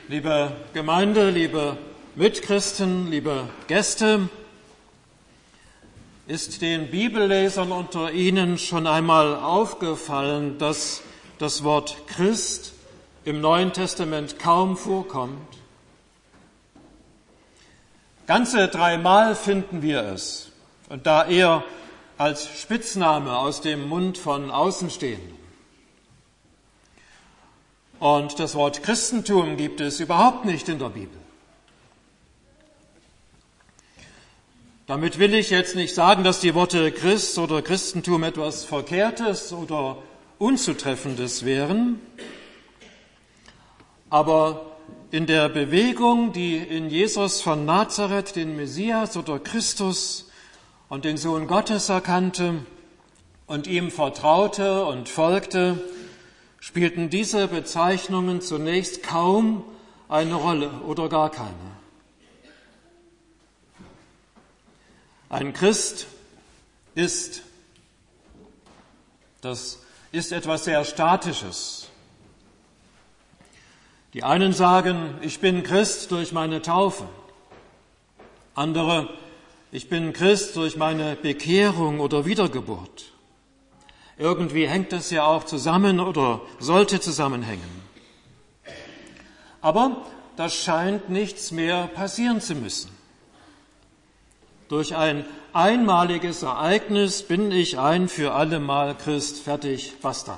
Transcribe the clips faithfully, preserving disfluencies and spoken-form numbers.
Liebe Gemeinde, liebe Mitchristen, liebe Gäste, ist den Bibellesern unter Ihnen schon einmal aufgefallen, dass das Wort Christ im Neuen Testament kaum vorkommt? Ganze dreimal finden wir es, und da eher als Spitzname aus dem Mund von Außenstehenden. Und das Wort Christentum gibt es überhaupt nicht in der Bibel. Damit will ich jetzt nicht sagen, dass die Worte Christ oder Christentum etwas Verkehrtes oder Unzutreffendes wären. Aber in der Bewegung, die in Jesus von Nazareth den Messias oder Christus und den Sohn Gottes erkannte und ihm vertraute und folgte, spielten diese Bezeichnungen zunächst kaum eine Rolle oder gar keine. Ein Christ ist, das ist etwas sehr Statisches. Die einen sagen, ich bin Christ durch meine Taufe. Andere, ich bin Christ durch meine Bekehrung oder Wiedergeburt. Irgendwie hängt es ja auch zusammen oder sollte zusammenhängen. Aber da scheint nichts mehr passieren zu müssen. Durch ein einmaliges Ereignis bin ich ein für alle Mal Christ, fertig, basta.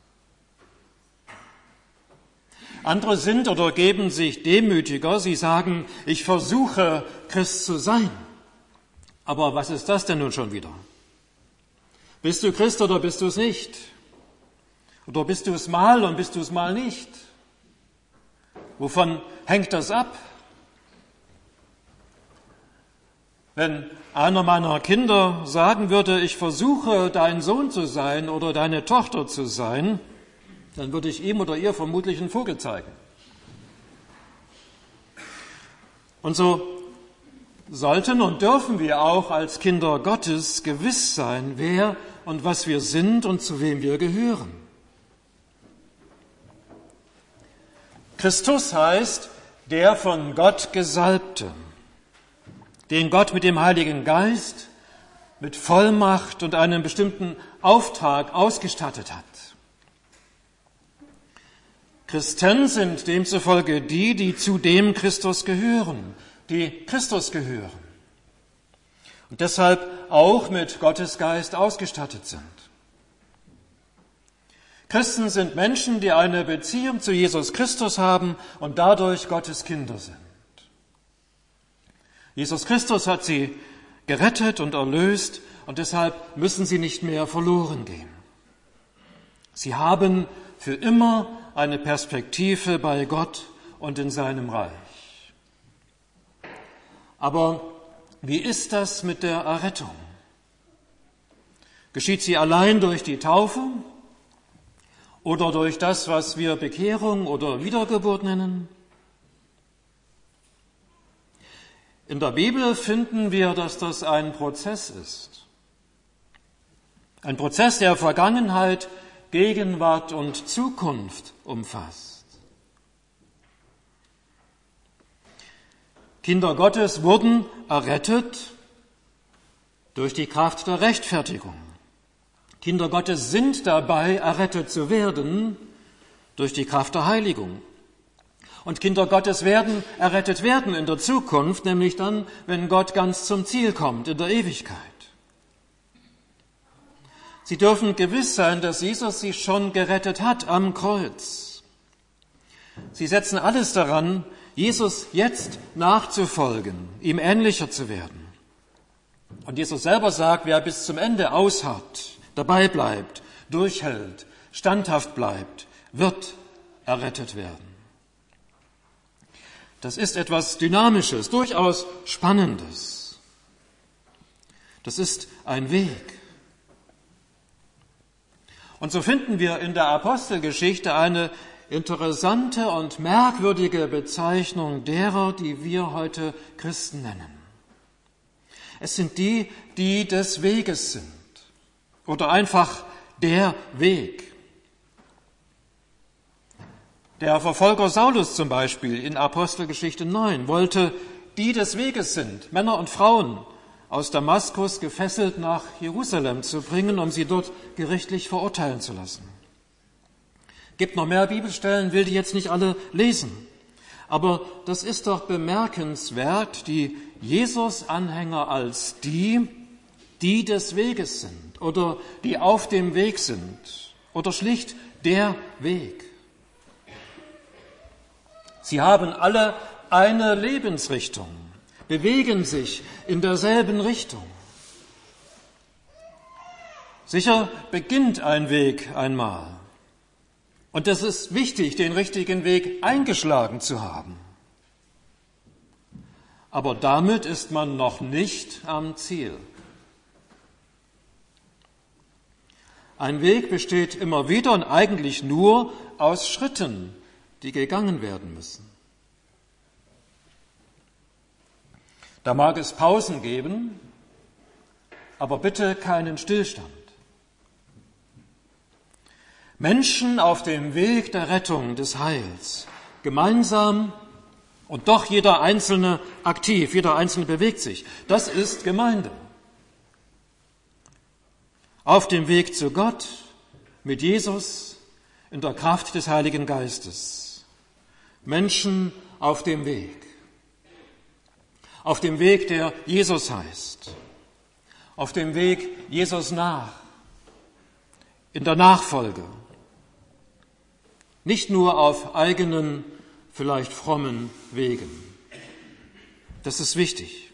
Andere sind oder geben sich demütiger. Sie sagen, ich versuche Christ zu sein. Aber was ist das denn nun schon wieder? Bist du Christ oder bist du es nicht? Oder bist du es mal und bist du es mal nicht? Wovon hängt das ab? Wenn einer meiner Kinder sagen würde, ich versuche dein Sohn zu sein oder deine Tochter zu sein, dann würde ich ihm oder ihr vermutlich einen Vogel zeigen. Und so sollten und dürfen wir auch als Kinder Gottes gewiss sein, wer und was wir sind und zu wem wir gehören. Christus heißt der von Gott Gesalbte, den Gott mit dem Heiligen Geist, mit Vollmacht und einem bestimmten Auftrag ausgestattet hat. Christen sind demzufolge die, die zu dem Christus gehören, die Christus gehören und deshalb auch mit Gottes Geist ausgestattet sind. Christen sind Menschen, die eine Beziehung zu Jesus Christus haben und dadurch Gottes Kinder sind. Jesus Christus hat sie gerettet und erlöst und deshalb müssen sie nicht mehr verloren gehen. Sie haben für immer eine Perspektive bei Gott und in seinem Reich. Aber wie ist das mit der Errettung? Geschieht sie allein durch die Taufe oder durch das, was wir Bekehrung oder Wiedergeburt nennen? In der Bibel finden wir, dass das ein Prozess ist. Ein Prozess, der Vergangenheit, Gegenwart und Zukunft umfasst. Kinder Gottes wurden errettet durch die Kraft der Rechtfertigung. Kinder Gottes sind dabei, errettet zu werden durch die Kraft der Heiligung. Und Kinder Gottes werden errettet werden in der Zukunft, nämlich dann, wenn Gott ganz zum Ziel kommt, in der Ewigkeit. Sie dürfen gewiss sein, dass Jesus sie schon gerettet hat am Kreuz. Sie setzen alles daran, Jesus jetzt nachzufolgen, ihm ähnlicher zu werden. Und Jesus selber sagt, wer bis zum Ende ausharrt, dabei bleibt, durchhält, standhaft bleibt, wird errettet werden. Das ist etwas Dynamisches, durchaus Spannendes. Das ist ein Weg. Und so finden wir in der Apostelgeschichte eine interessante und merkwürdige Bezeichnung derer, die wir heute Christen nennen. Es sind die, die des Weges sind oder einfach der Weg. Der Verfolger Saulus zum Beispiel in Apostelgeschichte neun wollte die des Weges sind, Männer und Frauen, aus Damaskus gefesselt nach Jerusalem zu bringen, um sie dort gerichtlich verurteilen zu lassen. Gibt noch mehr Bibelstellen, will die jetzt nicht alle lesen. Aber das ist doch bemerkenswert, die Jesus-Anhänger als die, die des Weges sind oder die auf dem Weg sind oder schlicht der Weg. Sie haben alle eine Lebensrichtung, bewegen sich in derselben Richtung. Sicher beginnt ein Weg einmal. Und es ist wichtig, den richtigen Weg eingeschlagen zu haben. Aber damit ist man noch nicht am Ziel. Ein Weg besteht immer wieder und eigentlich nur aus Schritten, die gegangen werden müssen. Da mag es Pausen geben, aber bitte keinen Stillstand. Menschen auf dem Weg der Rettung, des Heils, gemeinsam und doch jeder Einzelne aktiv, jeder Einzelne bewegt sich. Das ist Gemeinde. Auf dem Weg zu Gott, mit Jesus, in der Kraft des Heiligen Geistes. Menschen auf dem Weg. Auf dem Weg, der Jesus heißt. Auf dem Weg Jesus nach. In der Nachfolge. Nicht nur auf eigenen, vielleicht frommen Wegen. Das ist wichtig.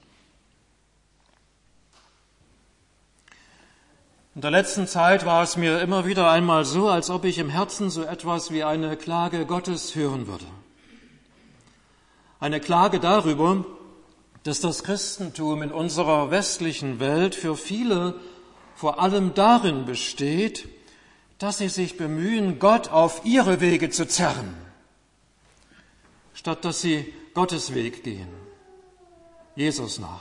In der letzten Zeit war es mir immer wieder einmal so, als ob ich im Herzen so etwas wie eine Klage Gottes hören würde. Eine Klage darüber, dass das Christentum in unserer westlichen Welt für viele vor allem darin besteht, dass sie sich bemühen, Gott auf ihre Wege zu zerren, statt dass sie Gottes Weg gehen, Jesus nach.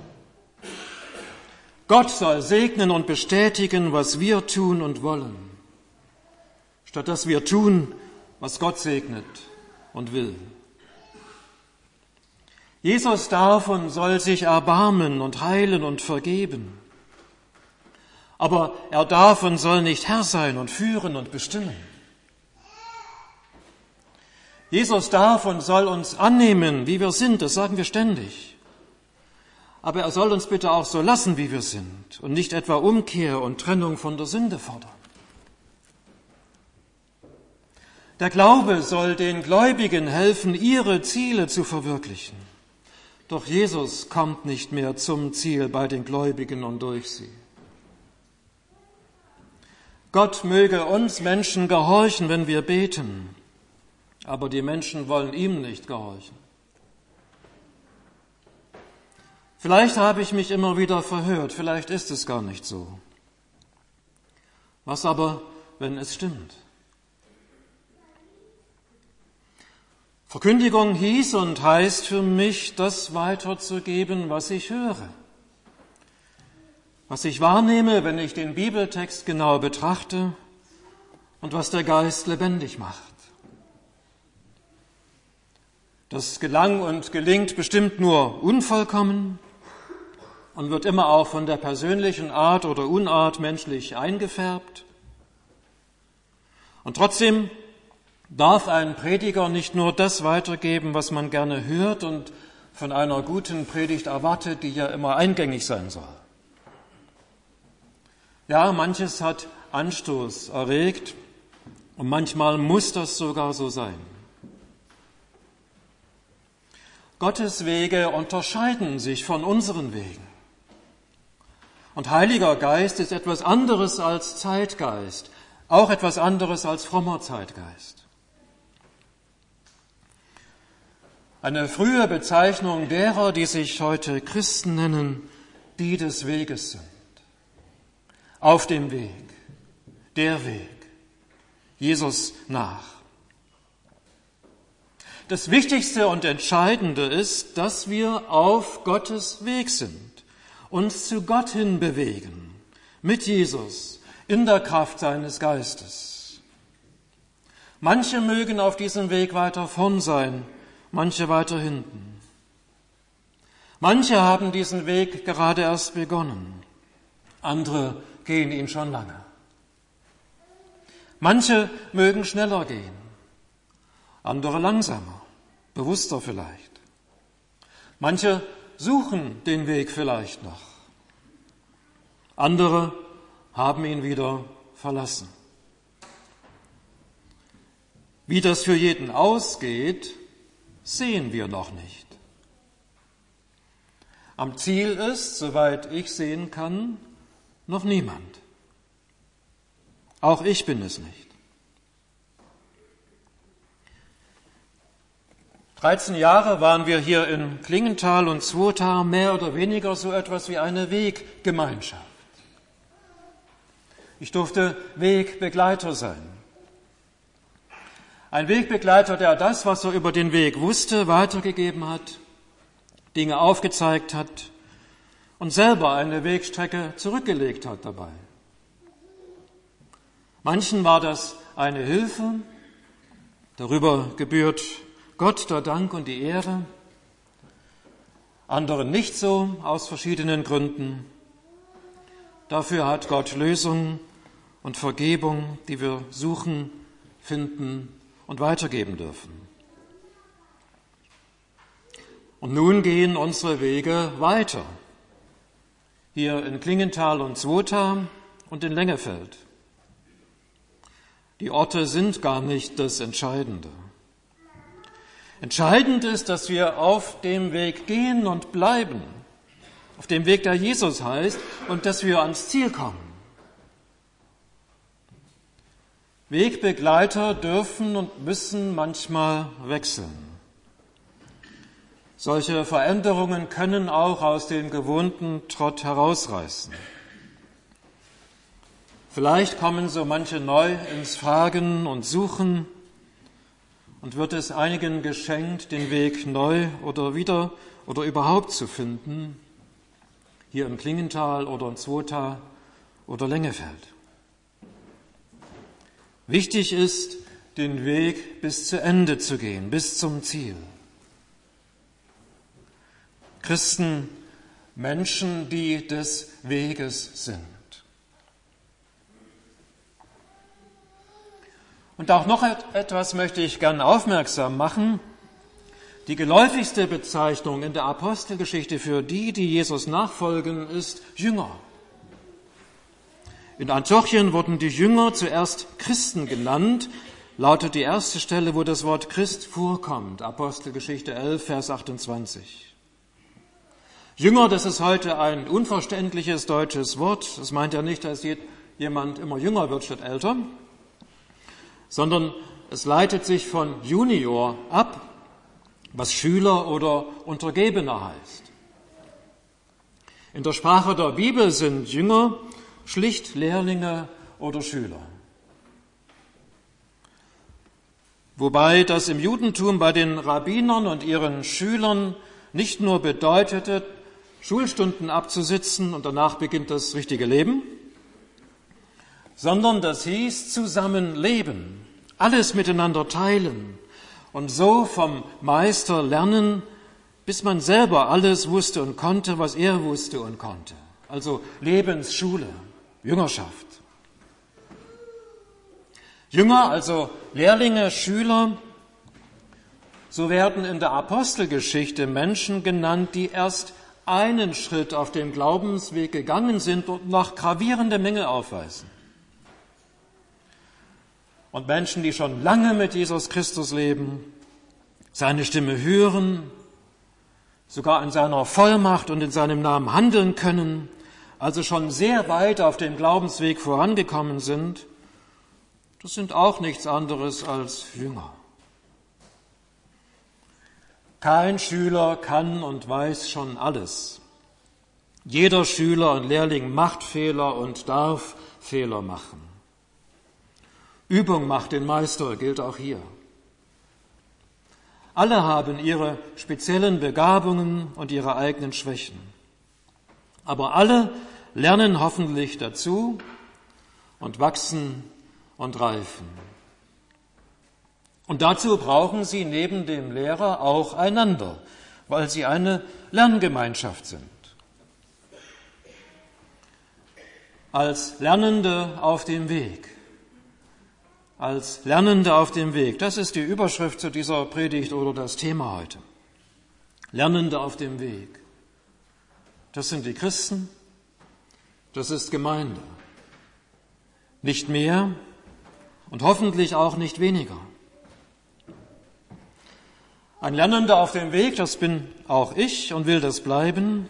Gott soll segnen und bestätigen, was wir tun und wollen, statt dass wir tun, was Gott segnet und will. Jesus darf und soll sich erbarmen und heilen und vergeben. Aber er darf und soll nicht Herr sein und führen und bestimmen. Jesus darf und soll uns annehmen, wie wir sind, das sagen wir ständig. Aber er soll uns bitte auch so lassen, wie wir sind und nicht etwa Umkehr und Trennung von der Sünde fordern. Der Glaube soll den Gläubigen helfen, ihre Ziele zu verwirklichen. Doch Jesus kommt nicht mehr zum Ziel bei den Gläubigen und durch sie. Gott möge uns Menschen gehorchen, wenn wir beten, aber die Menschen wollen ihm nicht gehorchen. Vielleicht habe ich mich immer wieder verhört, vielleicht ist es gar nicht so. Was aber, wenn es stimmt? Verkündigung hieß und heißt für mich, das weiterzugeben, was ich höre. Was ich wahrnehme, wenn ich den Bibeltext genau betrachte und was der Geist lebendig macht. Das gelang und gelingt bestimmt nur unvollkommen und wird immer auch von der persönlichen Art oder Unart menschlich eingefärbt. Und trotzdem darf ein Prediger nicht nur das weitergeben, was man gerne hört und von einer guten Predigt erwartet, die ja immer eingängig sein soll. Ja, manches hat Anstoß erregt und manchmal muss das sogar so sein. Gottes Wege unterscheiden sich von unseren Wegen. Und Heiliger Geist ist etwas anderes als Zeitgeist, auch etwas anderes als frommer Zeitgeist. Eine frühe Bezeichnung derer, die sich heute Christen nennen, die des Weges sind. Auf dem Weg, der Weg, Jesus nach. Das Wichtigste und Entscheidende ist, dass wir auf Gottes Weg sind, uns zu Gott hin bewegen, mit Jesus, in der Kraft seines Geistes. Manche mögen auf diesem Weg weiter vorn sein, manche weiter hinten. Manche haben diesen Weg gerade erst begonnen, andere gehen ihn schon lange. Manche mögen schneller gehen, andere langsamer, bewusster vielleicht. Manche suchen den Weg vielleicht noch, andere haben ihn wieder verlassen. Wie das für jeden ausgeht, sehen wir noch nicht. Am Ziel ist, soweit ich sehen kann, noch niemand. Auch ich bin es nicht. dreizehn Jahre waren wir hier in Klingenthal und Zwotar mehr oder weniger so etwas wie eine Weggemeinschaft. Ich durfte Wegbegleiter sein. Ein Wegbegleiter, der das, was er über den Weg wusste, weitergegeben hat, Dinge aufgezeigt hat und selber eine Wegstrecke zurückgelegt hat dabei. Manchen war das eine Hilfe, darüber gebührt Gott der Dank und die Ehre, anderen nicht so, aus verschiedenen Gründen. Dafür hat Gott Lösung und Vergebung, die wir suchen, finden und weitergeben dürfen. Und nun gehen unsere Wege weiter, hier in Klingenthal und Zwotar und in Lengefeld. Die Orte sind gar nicht das Entscheidende. Entscheidend ist, dass wir auf dem Weg gehen und bleiben, auf dem Weg, der Jesus heißt, und dass wir ans Ziel kommen. Wegbegleiter dürfen und müssen manchmal wechseln. Solche Veränderungen können auch aus dem gewohnten Trott herausreißen. Vielleicht kommen so manche neu ins Fragen und Suchen und wird es einigen geschenkt, den Weg neu oder wieder oder überhaupt zu finden, hier im Klingenthal oder in Zwotar oder Lengefeld. Wichtig ist, den Weg bis zu Ende zu gehen, bis zum Ziel. Christen, Menschen, die des Weges sind. Und auch noch etwas möchte ich gern aufmerksam machen. Die geläufigste Bezeichnung in der Apostelgeschichte für die, die Jesus nachfolgen, ist Jünger. In Antiochien wurden die Jünger zuerst Christen genannt, lautet die erste Stelle, wo das Wort Christ vorkommt, Apostelgeschichte elf, Vers achtundzwanzig. Jünger, das ist heute ein unverständliches deutsches Wort. Das meint ja nicht, dass jemand immer jünger wird statt älter, sondern es leitet sich von Junior ab, was Schüler oder Untergebener heißt. In der Sprache der Bibel sind Jünger schlicht Lehrlinge oder Schüler. Wobei das im Judentum bei den Rabbinern und ihren Schülern nicht nur bedeutete, Schulstunden abzusitzen und danach beginnt das richtige Leben, sondern das hieß zusammenleben, alles miteinander teilen und so vom Meister lernen, bis man selber alles wusste und konnte, was er wusste und konnte. Also Lebensschule, Jüngerschaft. Jünger, also Lehrlinge, Schüler, so werden in der Apostelgeschichte Menschen genannt, die erst einen Schritt auf dem Glaubensweg gegangen sind und noch gravierende Mängel aufweisen. Und Menschen, die schon lange mit Jesus Christus leben, seine Stimme hören, sogar in seiner Vollmacht und in seinem Namen handeln können, also schon sehr weit auf dem Glaubensweg vorangekommen sind, das sind auch nichts anderes als Jünger. Kein Schüler kann und weiß schon alles. Jeder Schüler und Lehrling macht Fehler und darf Fehler machen. Übung macht den Meister, gilt auch hier. Alle haben ihre speziellen Begabungen und ihre eigenen Schwächen. Aber alle lernen hoffentlich dazu und wachsen und reifen. Und dazu brauchen sie neben dem Lehrer auch einander, weil sie eine Lerngemeinschaft sind. Als Lernende auf dem Weg. Als Lernende auf dem Weg. Das ist die Überschrift zu dieser Predigt oder das Thema heute. Lernende auf dem Weg. Das sind die Christen. Das ist Gemeinde. Nicht mehr und hoffentlich auch nicht weniger. Ein Lernender auf dem Weg, das bin auch ich und will das bleiben.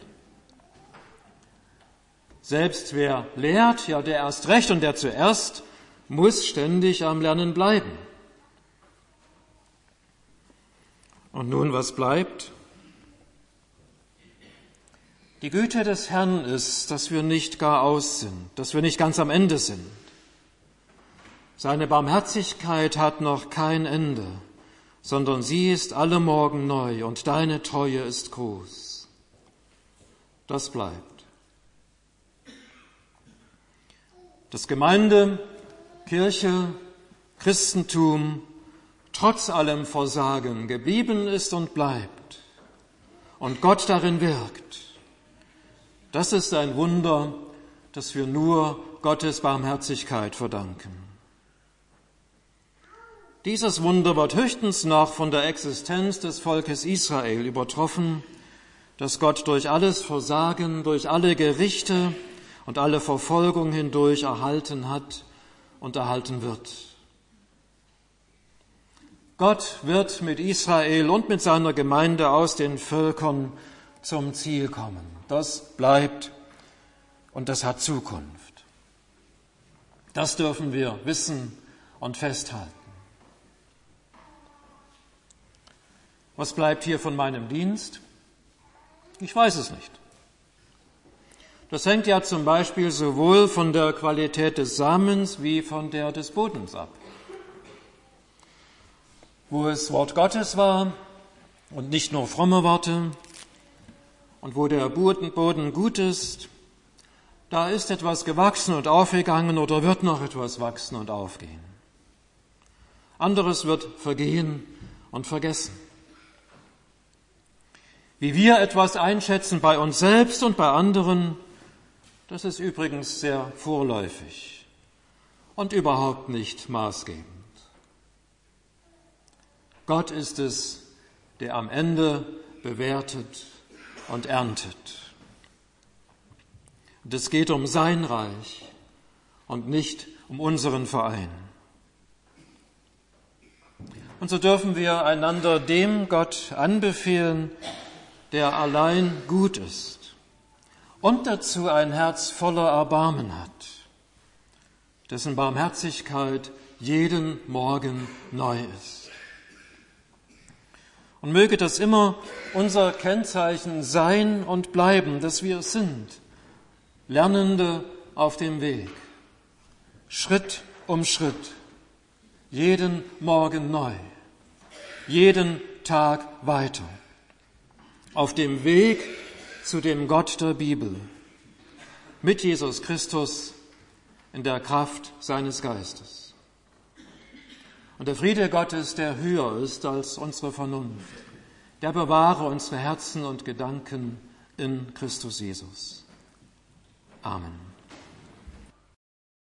Selbst wer lehrt, ja der erst recht und der zuerst, muss ständig am Lernen bleiben. Und nun, was bleibt? Die Güte des Herrn ist, dass wir nicht gar aus sind, dass wir nicht ganz am Ende sind. Seine Barmherzigkeit hat noch kein Ende, sondern sie ist alle Morgen neu und deine Treue ist groß. Das bleibt. Dass Gemeinde, Kirche, Christentum trotz allem Versagen geblieben ist und bleibt und Gott darin wirkt, das ist ein Wunder, das wir nur Gottes Barmherzigkeit verdanken. Dieses Wunder wird höchstens noch von der Existenz des Volkes Israel übertroffen, das Gott durch alles Versagen, durch alle Gerichte und alle Verfolgung hindurch erhalten hat und erhalten wird. Gott wird mit Israel und mit seiner Gemeinde aus den Völkern zum Ziel kommen. Das bleibt und das hat Zukunft. Das dürfen wir wissen und festhalten. Was bleibt hier von meinem Dienst? Ich weiß es nicht. Das hängt ja zum Beispiel sowohl von der Qualität des Samens wie von der des Bodens ab. Wo es Wort Gottes war und nicht nur fromme Worte und wo der Boden gut ist, da ist etwas gewachsen und aufgegangen oder wird noch etwas wachsen und aufgehen. Anderes wird vergehen und vergessen. Wie wir etwas einschätzen bei uns selbst und bei anderen, das ist übrigens sehr vorläufig und überhaupt nicht maßgebend. Gott ist es, der am Ende bewertet und erntet. Und es geht um sein Reich und nicht um unseren Verein. Und so dürfen wir einander dem Gott anbefehlen, der allein gut ist und dazu ein Herz voller Erbarmen hat, dessen Barmherzigkeit jeden Morgen neu ist. Und möge das immer unser Kennzeichen sein und bleiben, dass wir es sind, Lernende auf dem Weg, Schritt um Schritt, jeden Morgen neu, jeden Tag weiter, auf dem Weg zu dem Gott der Bibel, mit Jesus Christus in der Kraft seines Geistes. Und der Friede Gottes, der höher ist als unsere Vernunft, der bewahre unsere Herzen und Gedanken in Christus Jesus. Amen.